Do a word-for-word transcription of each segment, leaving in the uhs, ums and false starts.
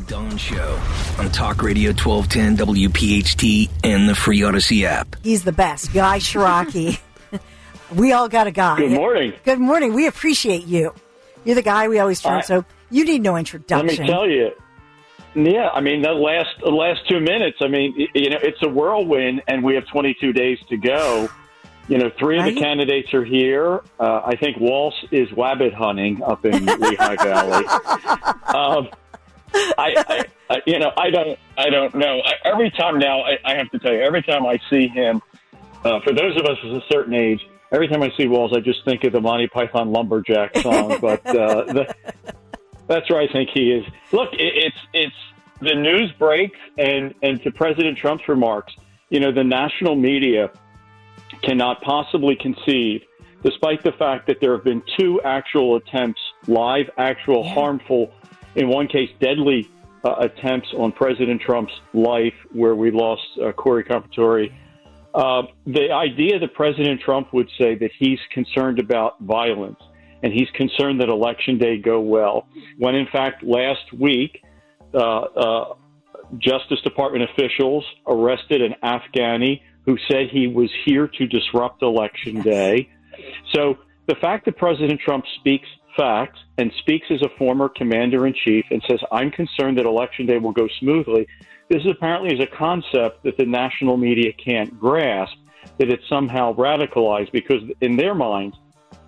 Dawn Show on Talk Radio twelve ten W P H T and the free Odyssey app. He's the best. Guy Shiraki. We all got a guy. Good morning. Good morning. We appreciate you. You're the guy we always turn, I, so you need no introduction. Let me tell you. Yeah, I mean, the last the last two minutes, I mean, you know, it's a whirlwind, and we have twenty-two days to go. You know, three right? of the candidates are here. Uh, I think Walsh is wabbit hunting up in Lehigh Valley. Um, I, I, I, you know, I don't, I don't know. I, every time now, I, I have to tell you, every time I see him, uh, for those of us of a certain age, every time I see Walsh, I just think of the Monty Python Lumberjack song. But uh, the, that's where I think he is. Look, it, it's it's the news breaks, and and to President Trump's remarks, you know, the national media cannot possibly conceive, despite the fact that there have been two actual attempts, live, actual, yeah. harmful, in one case, deadly uh, attempts on President Trump's life, where we lost uh, Corey Competori. Uh, the idea that President Trump would say that he's concerned about violence and he's concerned that Election Day go well, when in fact last week, uh, uh, Justice Department officials arrested an Afghani who said he was here to disrupt Election Day. So the fact that President Trump speaks facts and speaks as a former commander-in-chief and says, I'm concerned that Election Day will go smoothly, this is apparently is a concept that the national media can't grasp, that it's somehow radicalized, because in their minds,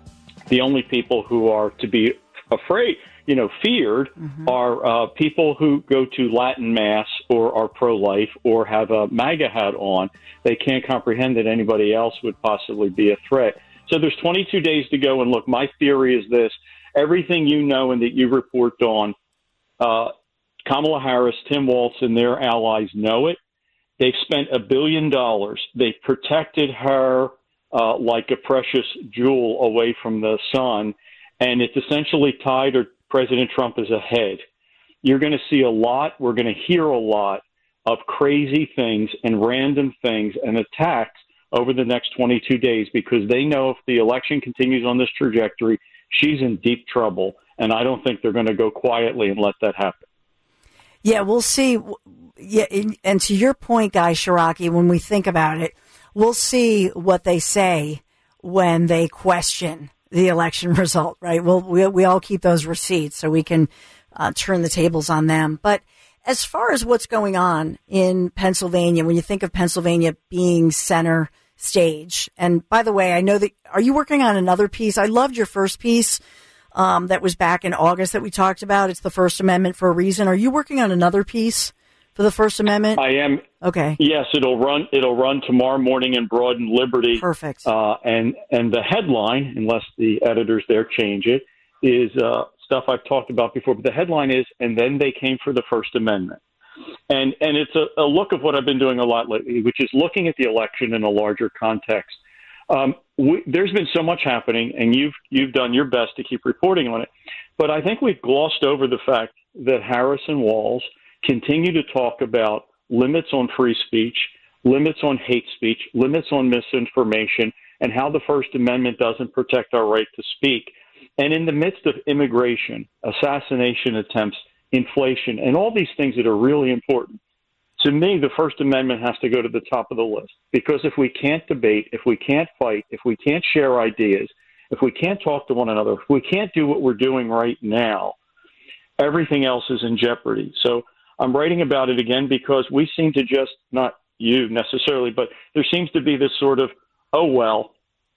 the only people who are to be afraid, you know, feared mm-hmm. are uh, people who go to Latin Mass or are pro-life or have a MAGA hat on. They can't comprehend that anybody else would possibly be a threat. So there's twenty-two days to go. And look, my theory is this. Everything you know and that you report on, uh, Kamala Harris, Tim Walz, and their allies know it. They've spent a billion dollars. They've protected her uh, like a precious jewel away from the sun. And it's essentially tied or President Trump is ahead. You're going to see a lot. We're going to hear a lot of crazy things and random things and attacks over the next twenty-two days, because they know if the election continues on this trajectory, she's in deep trouble. And I don't think they're going to go quietly and let that happen. Yeah, we'll see. Yeah, and to your point, Guy Shiraki, when we think about it, we'll see what they say when they question the election result, right? We'll, we we all keep those receipts so we can uh, turn the tables on them. But as far as what's going on in Pennsylvania, when you think of Pennsylvania being center stage, and by the way, I know that, are you working on another piece? I loved your first piece um, that was back in August that we talked about. It's the First Amendment for a reason. Are you working on another piece for the First Amendment? I am. Okay. Yes, it'll run. It'll run tomorrow morning in Broad and Liberty. Perfect. Uh, and and the headline, unless the editors there change it, is uh, stuff I've talked about before. But the headline is, and then they came for the First Amendment, and and it's a, a look of what I've been doing a lot lately, which is looking at the election in a larger context. Um, we, there's been so much happening, and you've you've done your best to keep reporting on it. But I think we've glossed over the fact that Harris and Walz continue to talk about limits on free speech, limits on hate speech, limits on misinformation, and how the First Amendment doesn't protect our right to speak. And in the midst of immigration, assassination attempts, inflation, and all these things that are really important, to me, the First Amendment has to go to the top of the list. Because if we can't debate, if we can't fight, if we can't share ideas, if we can't talk to one another, if we can't do what we're doing right now, everything else is in jeopardy. So I'm writing about it again because we seem to just, not you necessarily, but there seems to be this sort of, oh, well,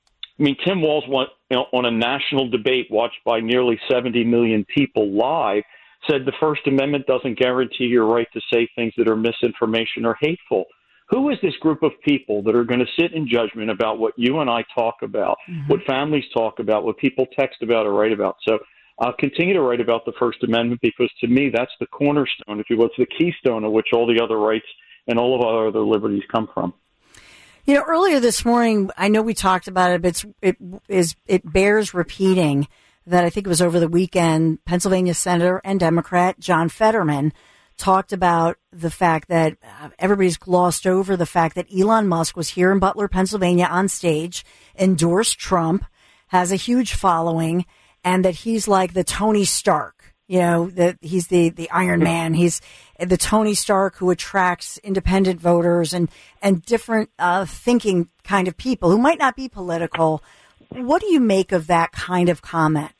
I mean, Tim Walz went, you know, on a national debate watched by nearly seventy million people live, said the First Amendment doesn't guarantee your right to say things that are misinformation or hateful. Who is this group of people that are going to sit in judgment about what you and I talk about, mm-hmm. what families talk about, what people text about or write about? So I'll continue to write about the First Amendment because, to me, that's the cornerstone, if you will. It's the keystone of which all the other rights and all of our other liberties come from. You know, earlier this morning, I know we talked about it, but it's, it, is, it bears repeating that I think it was over the weekend, Pennsylvania Senator and Democrat John Fetterman talked about the fact that uh, everybody's glossed over the fact that Elon Musk was here in Butler, Pennsylvania on stage, endorsed Trump, has a huge following, and that he's like the Tony Stark, You know, that he's the, the Iron Man. He's the Tony Stark who attracts independent voters and, and different uh, thinking kind of people who might not be political. What do you make of that kind of comment?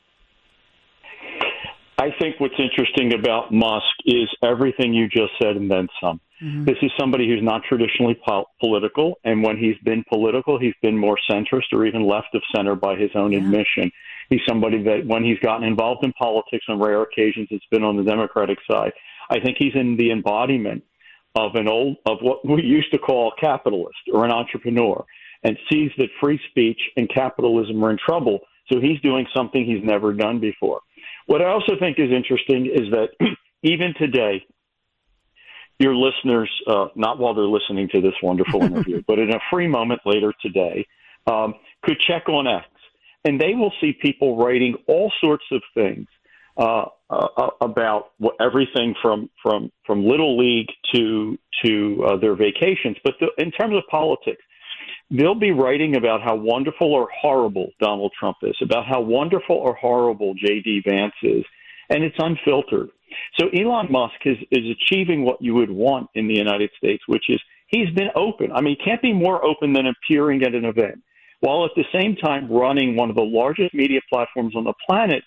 I think what's interesting about Musk is everything you just said and then some. Mm-hmm. This is somebody who's not traditionally po- political, and when he's been political, he's been more centrist or even left of center by his own yeah. admission. He's somebody that when he's gotten involved in politics on rare occasions, it's been on the Democratic side. I think he's in the embodiment of an old, of what we used to call a capitalist or an entrepreneur, and sees that free speech and capitalism are in trouble. So he's doing something he's never done before. What I also think is interesting is that even today, your listeners, uh, not while they're listening to this wonderful interview, but in a free moment later today, um, could check on X. And they will see people writing all sorts of things uh, uh, about what, everything from, from, from Little League to to uh, their vacations. But the, in terms of politics, they'll be writing about how wonderful or horrible Donald Trump is, about how wonderful or horrible J D Vance is, and it's unfiltered. So Elon Musk is, is achieving what you would want in the United States, which is he's been open. I mean, he can't be more open than appearing at an event, while at the same time running one of the largest media platforms on the planet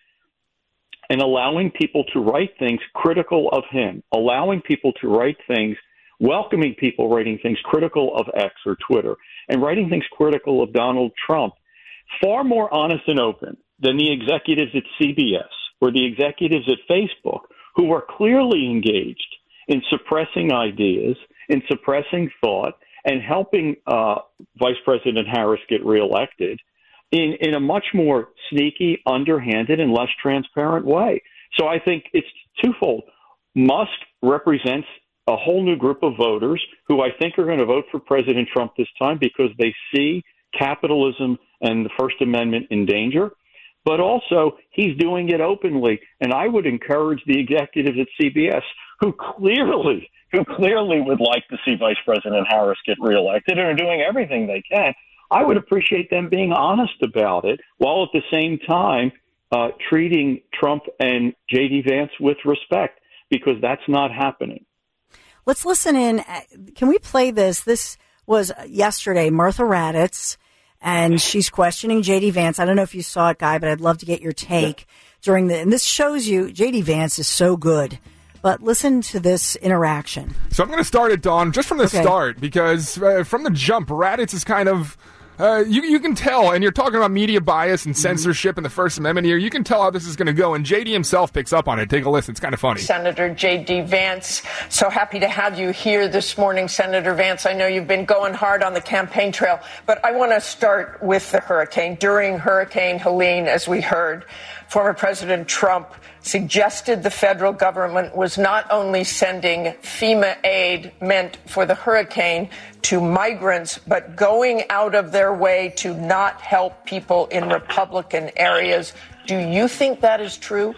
and allowing people to write things critical of him, allowing people to write things, welcoming people writing things critical of X or Twitter, and writing things critical of Donald Trump, far more honest and open than the executives at C B S or the executives at Facebook, who are clearly engaged in suppressing ideas, in suppressing thought, and helping uh, Vice President Harris get reelected in, in a much more sneaky, underhanded, and less transparent way. So I think it's twofold. Musk represents a whole new group of voters who I think are going to vote for President Trump this time because they see capitalism and the First Amendment in danger. But also, he's doing it openly. And I would encourage the executives at C B S who clearly, who clearly would like to see Vice President Harris get reelected and are doing everything they can. I would appreciate them being honest about it, while at the same time uh, treating Trump and J D Vance with respect, because that's not happening. Let's listen in. Can we play this? This was yesterday, Martha Raddatz, and she's questioning J D Vance. I don't know if you saw it, Guy, but I'd love to get your take during the, and this shows you J D Vance is so good. But listen to this interaction. So I'm going to start it, Dawn, just from the okay. start, because uh, from the jump, Raddatz is kind of, uh, you, you can tell, and you're talking about media bias and censorship mm-hmm. and the First Amendment here, you can tell how this is going to go, and J D himself picks up on it. Take a listen. It's kind of funny. Senator J D Vance, so happy to have you here this morning, Senator Vance. I know you've been going hard on the campaign trail, but I want to start with the hurricane. During Hurricane Helene, as we heard, former President Trump suggested the federal government was not only sending FEMA aid meant for the hurricane to migrants, but going out of their way to not help people in Republican areas. Do you think that is true?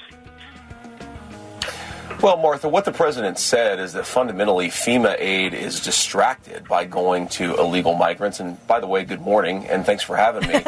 Well, Martha, what the president said is that fundamentally FEMA aid is distracted by going to illegal migrants. And by the way, good morning, and thanks for having me.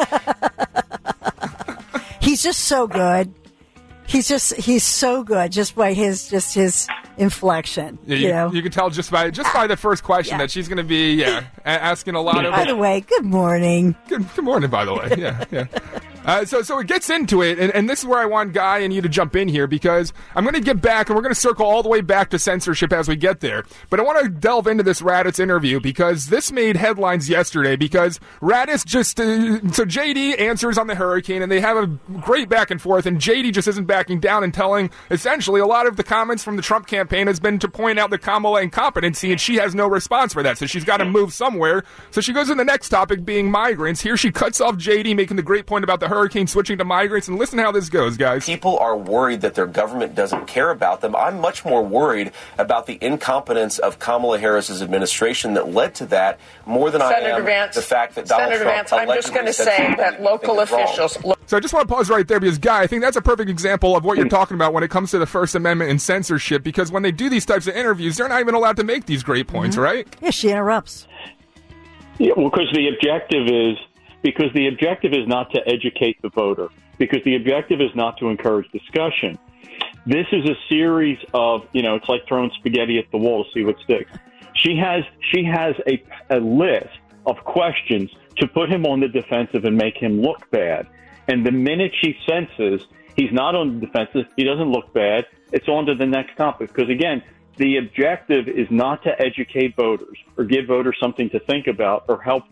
He's just so good. He's just, he's so good just by his, just his inflection. Yeah, you, you know? You can tell just by, just by the first question yeah. that she's going to be, yeah, asking a lot of. By the way, good morning. Good, good morning, by the way. Yeah, yeah. Uh, so so it gets into it, and, and this is where I want Guy and you to jump in here, because I'm going to get back, and we're going to circle all the way back to censorship as we get there. But I want to delve into this Raddatz interview, because this made headlines yesterday, because Raddatz just, uh, so J D answers on the hurricane, and they have a great back and forth, and J D just isn't backing down and telling, essentially, a lot of the comments from the Trump campaign has been to point out the Kamala incompetency, and she has no response for that, so she's got to move somewhere. So she goes to the next topic, being migrants. Here she cuts off J D, making the great point about the hurricane switching to migrants, and listen how this goes, guys. People are worried that their government doesn't care about them. I'm much more worried about the incompetence of Kamala Harris's administration that led to that, more than Senator I am Vance, the fact that Donald Senator Trump Vance, I'm just going to say that local officials. So I just want to pause right there, because, Guy, I think that's a perfect example of what you're talking about when it comes to the First Amendment and censorship, because when they do these types of interviews, they're not even allowed to make these great points, mm-hmm. right? Yeah, she interrupts. Yeah, well, because the objective is because the objective is not to educate the voter, because the objective is not to encourage discussion. This is a series of, you know, it's like throwing spaghetti at the wall to see what sticks. She has she has a, a list of questions to put him on the defensive and make him look bad. And the minute she senses he's not on the defensive, he doesn't look bad, it's on to the next topic. Because, again, the objective is not to educate voters or give voters something to think about or help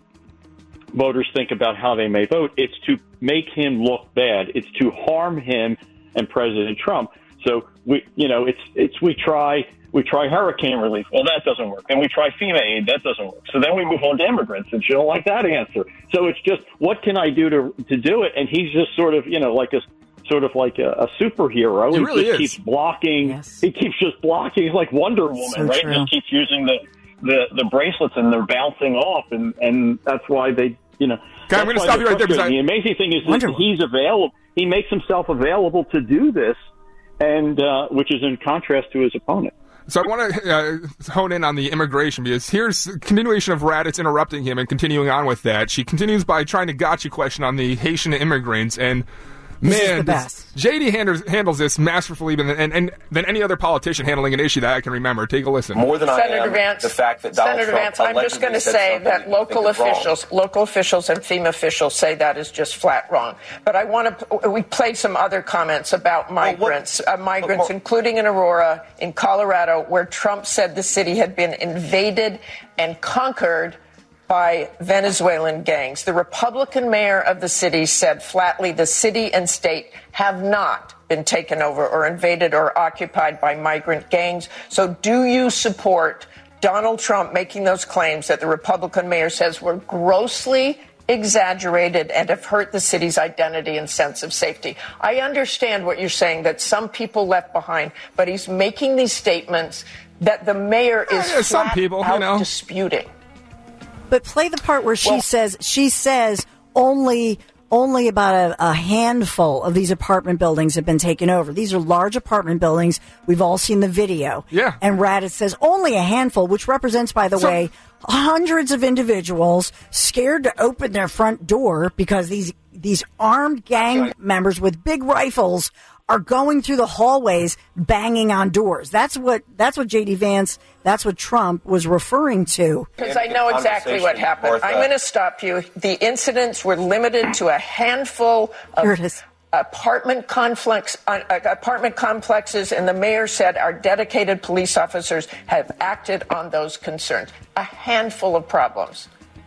voters think about how they may vote. It's to make him look bad. It's to harm him and President Trump. So we, you know, it's it's we try we try hurricane relief. Well, that doesn't work. Then we try FEMA aid. That doesn't work. So then we move on to immigrants, and she don't like that answer. So it's just, what can I do to to do it? And he's just sort of, you know, like a sort of like a, a superhero. He, he really just is. keeps blocking. Yes. He keeps just blocking. He's like Wonder Woman, So right? true. Just keeps using the, the the bracelets, and they're bouncing off, and and that's why they, you know. Okay, I'm going to stop you right there. Because I, the amazing thing is Wonder that he's available. He makes himself available to do this, and uh, which is in contrast to his opponent. So I want to uh, hone in on the immigration, because here's a continuation of Raddatz interrupting him and continuing on with that. She continues by trying to gotcha question on the Haitian immigrants, and This is man, the best. this- J D handles, handles this masterfully than, and, and, than any other politician handling an issue that I can remember. Take a listen. More than I Senator am, Vance, the fact that Donald Senator Trump Vance, I'm just going to allegedly said say something that you think local is wrong. officials, local officials, and FEMA officials say that is just flat wrong. But I want to. We played some other comments about migrants, what- uh, migrants, but- including in Aurora, in Colorado, where Trump said the city had been invaded and conquered by Venezuelan gangs. The Republican mayor of the city said flatly the city and state have not been taken over or invaded or occupied by migrant gangs. So do you support Donald Trump making those claims that the Republican mayor says were grossly exaggerated and have hurt the city's identity and sense of safety? I understand what you're saying, that some people left behind, but he's making these statements that the mayor is Yeah, some flat people, you out know. disputing. But play the part where she Well- says she says only only about a, a handful of these apartment buildings have been taken over. These are large apartment buildings. We've all seen the video. Yeah. And Raddatz says only a handful, which represents, by the So- way, hundreds of individuals scared to open their front door because these these armed gang members with big rifles are going through the hallways banging on doors. That's what that's what J D Vance, that's what Trump was referring to. Because I know exactly what Conversation, happened. Martha. I'm going to stop you. The incidents were limited to a handful Here of it is. apartment complex, uh, uh, apartment complexes, and the mayor said our dedicated police officers have acted on those concerns. A handful of problems.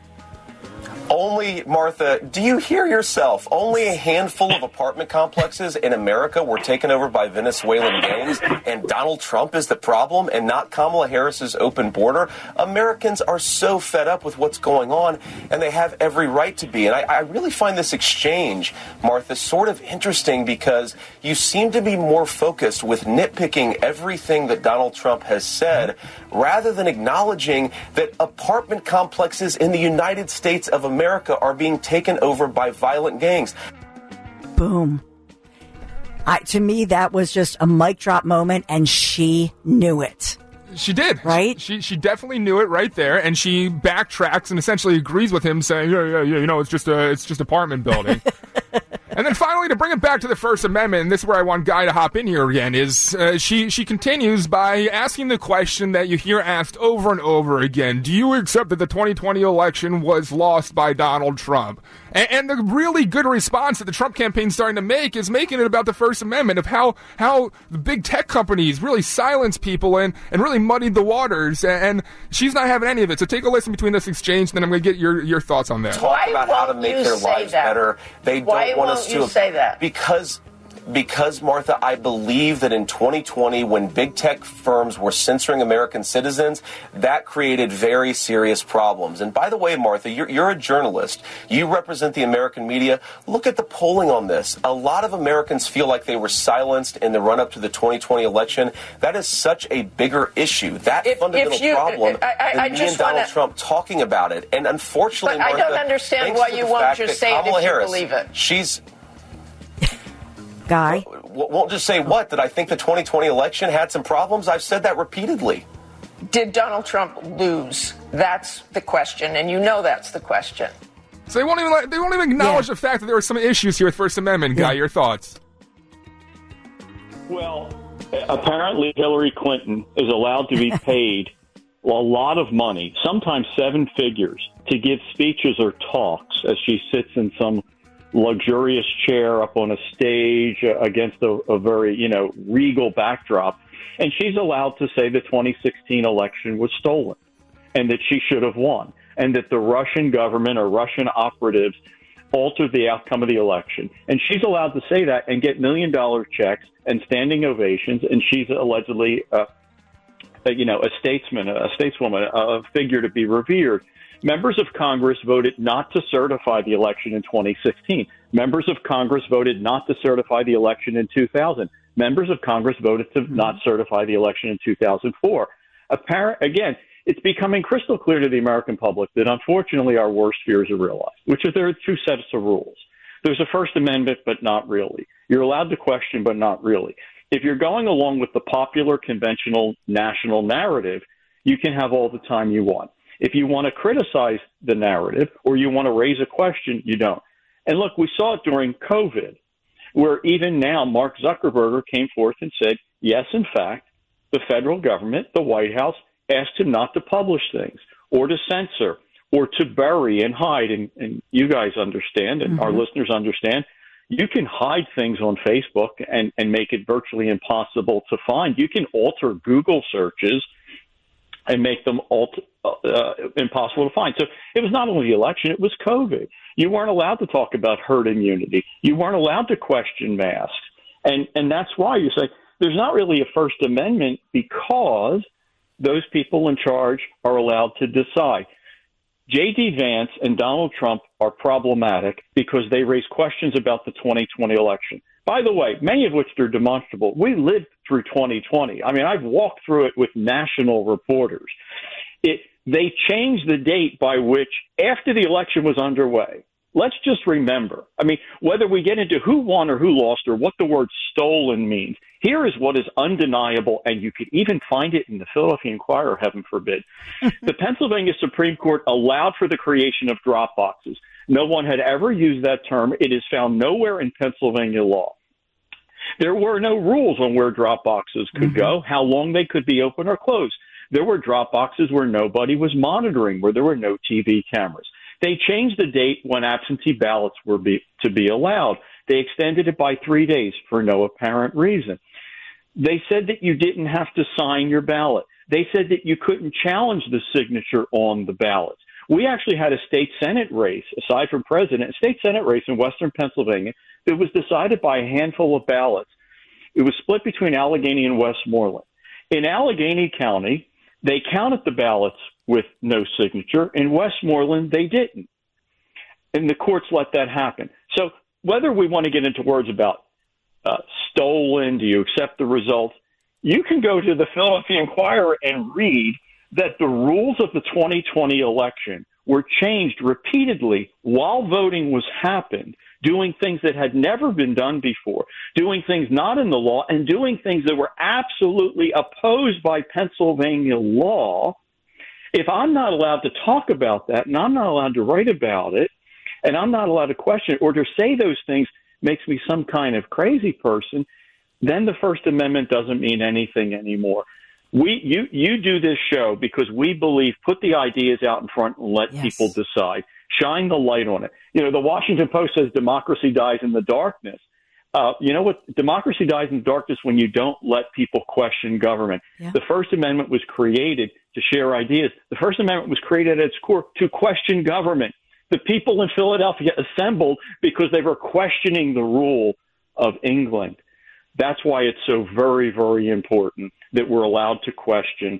Only, Martha, do you hear yourself? Only a handful of apartment complexes in America were taken over by Venezuelan gangs, and Donald Trump is the problem and not Kamala Harris's open border. Americans are so fed up with what's going on, and they have every right to be. And I, I really find this exchange, Martha, sort of interesting, because you seem to be more focused with nitpicking everything that Donald Trump has said, rather than acknowledging that apartment complexes in the United States of America are being taken over by violent gangs. Boom. I, to me, that was just a mic drop moment, and she knew it. She did. Right? She she definitely knew it right there, and she backtracks and essentially agrees with him, saying, yeah, yeah, yeah, you know, it's just a it's just apartment building. And then finally, to bring it back to the First Amendment, and this is where I want Guy to hop in here again, is uh, she she continues by asking the question that you hear asked over and over again: do you accept that the twenty twenty election was lost by Donald Trump? And, and the really good response that the Trump campaign is starting to make is making it about the First Amendment, of how how the big tech companies really silence people and, and really muddied the waters, and, and she's not having any of it. So take a listen between this exchange, and then I'm going to get your, your thoughts on that. Talk Why about how to won't make you their say lives that? better. They Why don't want won't us you to say that? because because Martha, I believe that in twenty twenty, when big tech firms were censoring American citizens, that created very serious problems. And by the way, Martha, you're, you're a journalist. You represent the American media. Look at the polling on this. A lot of Americans feel like they were silenced in the run-up to the twenty twenty election. That is such a bigger issue. That If- fundamental if you- problem I- I- than I me just and Donald wanna- Trump talking about it. And unfortunately, But I Martha, don't understand thanks why to you the won't fact just that say it if Kamala you Harris, believe it. She's Guy? w- won't just say what? That I think the twenty twenty election had some problems? I've said that repeatedly. Did Donald Trump lose? That's the question, and you know that's the question. So they won't even let, they won't even acknowledge Yeah. the fact that there were some issues here with First Amendment. Guy, Yeah. your thoughts? Well, Apparently, Hillary Clinton is allowed to be paid a lot of money, sometimes seven figures, to give speeches or talks as she sits in some luxurious chair up on a stage uh, against a, a very, you know, regal backdrop. And she's allowed to say the twenty sixteen election was stolen and that she should have won and that the Russian government or Russian operatives altered the outcome of the election. And she's allowed to say that and get million dollar checks and standing ovations. And she's allegedly, uh, you know, a statesman, a stateswoman, a figure to be revered. Members of Congress voted not to certify the election in twenty sixteen. Members of Congress voted not to certify the election in two thousand. Members of Congress voted to mm-hmm. not certify the election in two thousand four. Apparent, again, it's becoming crystal clear to the American public that unfortunately our worst fears are realized, which is there are two sets of rules. There's a First Amendment, but not really. You're allowed to question, but not really. If you're going along with the popular, conventional, national narrative, you can have all the time you want. If you want to criticize the narrative or you want to raise a question, you don't. And look, we saw it during COVID, where even now Mark Zuckerberg came forth and said, yes, in fact, the federal government, the White House, asked him not to publish things or to censor or to bury and hide. And, and you guys understand, and mm-hmm. our listeners understand, you can hide things on Facebook and, and make it virtually impossible to find. You can alter Google searches and make them alt- uh, impossible to find. So it was not only the election, it was COVID. You weren't allowed to talk about herd immunity. You weren't allowed to question masks. And, and that's why you say there's not really a First Amendment, because those people in charge are allowed to decide. J D. Vance and Donald Trump are problematic because they raise questions about the twenty twenty election. By the way, many of which are demonstrable. We lived through twenty twenty. I mean, I've walked through it with national reporters. It, they changed the date by which, after the election was underway, let's just remember, I mean, whether we get into who won or who lost or what the word stolen means, here is what is undeniable, and you could even find it in the Philadelphia Inquirer, heaven forbid. The Pennsylvania Supreme Court allowed for the creation of drop boxes. No one had ever used that term. It is found nowhere in Pennsylvania law. There were no rules on where drop boxes could mm-hmm. go, how long they could be open or closed. There were drop boxes where nobody was monitoring, where there were no T V cameras. They changed the date when absentee ballots were be, to be allowed. They extended it by three days for no apparent reason. They said that you didn't have to sign your ballot. They said that you couldn't challenge the signature on the ballots. We actually had a state Senate race, aside from president, a state Senate race in western Pennsylvania that was decided by a handful of ballots. It was split between Allegheny and Westmoreland. In Allegheny County, they counted the ballots with no signature. In Westmoreland, they didn't. And the courts let that happen. So whether we want to get into words about uh, stolen, do you accept the results, you can go to the Philadelphia Inquirer and read that the rules of the twenty twenty election were changed repeatedly while voting was happened, doing things that had never been done before, doing things not in the law, and doing things that were absolutely opposed by Pennsylvania law. If I'm not allowed to talk about that, and I'm not allowed to write about it, and I'm not allowed to question it or to say those things makes me some kind of crazy person, then the First Amendment doesn't mean anything anymore. We, you, you do this show because we believe put the ideas out in front and let yes. people decide. Shine the light on it. You know, the Washington Post says democracy dies in the darkness. Uh, you know what? Democracy dies in the darkness when you don't let people question government. Yeah. The First Amendment was created to share ideas. The First Amendment was created at its core to question government. The people in Philadelphia assembled because they were questioning the rule of England. That's why it's so very, very important that we're allowed to question.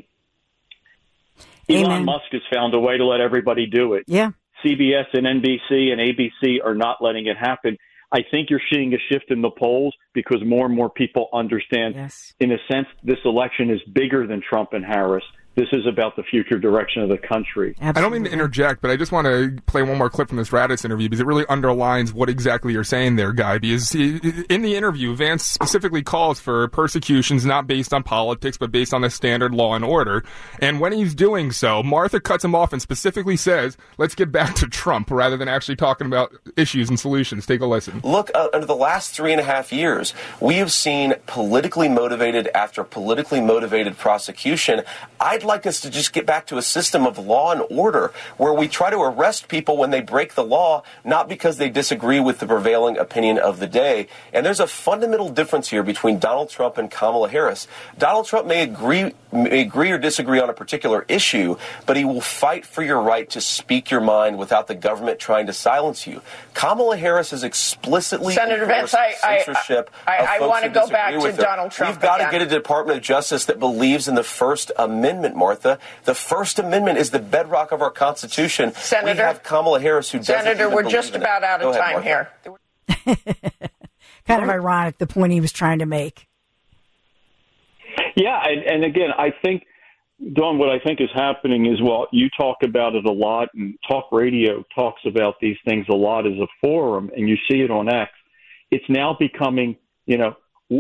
Amen. Elon Musk has found a way to let everybody do it. Yeah. C B S and N B C and A B C are not letting it happen. I think you're seeing a shift in the polls because more and more people understand, yes. in a sense, this election is bigger than Trump and Harris. This is about the future direction of the country. Absolutely. I don't mean to interject, but I just want to play one more clip from this Raddatz interview because it really underlines what exactly you're saying there, Guy. Because he, in the interview, Vance specifically calls for persecutions not based on politics, but based on the standard law and order. And when he's doing so, Martha cuts him off and specifically says, let's get back to Trump, rather than actually talking about issues and solutions. Take a listen. Look, uh, under the last three and a half years, we have seen politically motivated after politically motivated prosecution. I'd like us to just get back to a system of law and order where we try to arrest people when they break the law, not because they disagree with the prevailing opinion of the day. And there's a fundamental difference here between Donald Trump and Kamala Harris. Donald Trump may agree, may agree or disagree on a particular issue, but he will fight for your right to speak your mind without the government trying to silence you. Kamala Harris has explicitly Senator Vance, I, censorship I, I, I want to go back to her. Donald Trump. We've got again. to get a Department of Justice that believes in the First Amendment, Martha. The First Amendment is the bedrock of our Constitution. Senator, we have Kamala Harris who doesn't Senator, we're just believe about out of ahead, time Martha. here. Kind of ironic, the point he was trying to make. Yeah, and, and again, I think, Dawn, what I think is happening is, well, you talk about it a lot, and talk radio talks about these things a lot as a forum, and you see it on X. It's now becoming, you know,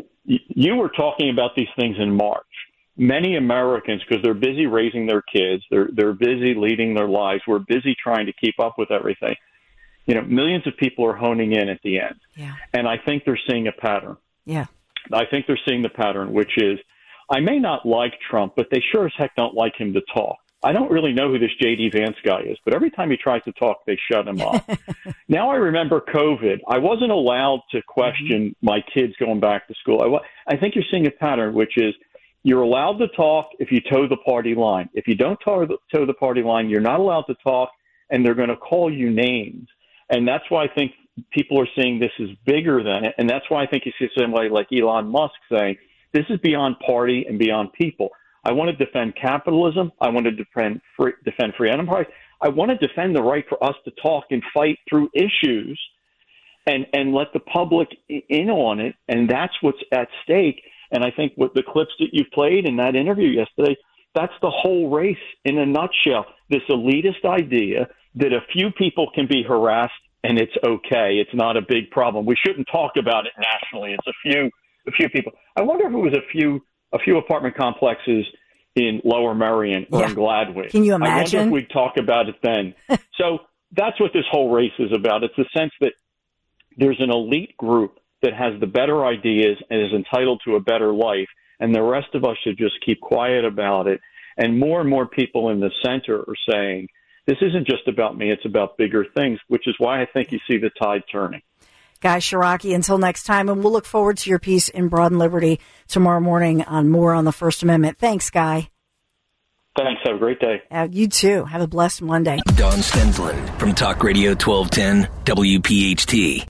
you were talking about these things in March. Many Americans, because they're busy raising their kids, they're they're busy leading their lives, we're busy trying to keep up with everything. You know, millions of people are honing in at the end. Yeah. And I think they're seeing a pattern. Yeah. I think they're seeing the pattern, which is, I may not like Trump, but they sure as heck don't like him to talk. I don't really know who this J D Vance guy is, but every time he tries to talk, they shut him off. Now I remember COVID. I wasn't allowed to question mm-hmm. my kids going back to school. I, I think you're seeing a pattern, which is you're allowed to talk if you toe the party line. If you don't toe the, toe the party line, you're not allowed to talk, and they're going to call you names. And that's why I think people are seeing this is bigger than it. And that's why I think you see somebody like Elon Musk saying, this is beyond party and beyond people. I want to defend capitalism. I want to defend free, defend free enterprise. I want to defend the right for us to talk and fight through issues and, and let the public in on it. And that's what's at stake. And I think with the clips that you played in that interview yesterday, that's the whole race in a nutshell. This elitist idea that a few people can be harassed and it's okay. It's not a big problem. We shouldn't talk about it nationally. It's a few a few people. I wonder if it was a few a few apartment complexes in Lower Merion or yeah. in Gladwin. Can you imagine? I wonder if we'd talk about it then. So that's what this whole race is about. It's the sense that there's an elite group that has the better ideas and is entitled to a better life, and the rest of us should just keep quiet about it. And more and more people in the center are saying, this isn't just about me, it's about bigger things, which is why I think you see the tide turning. Guy Shiraki, until next time, and we'll look forward to your piece in Broad and Liberty tomorrow morning on more on the First Amendment. Thanks, Guy. Thanks. Have a great day. Uh, you too. Have a blessed Monday. Don Stensland from Talk Radio twelve ten W P H T.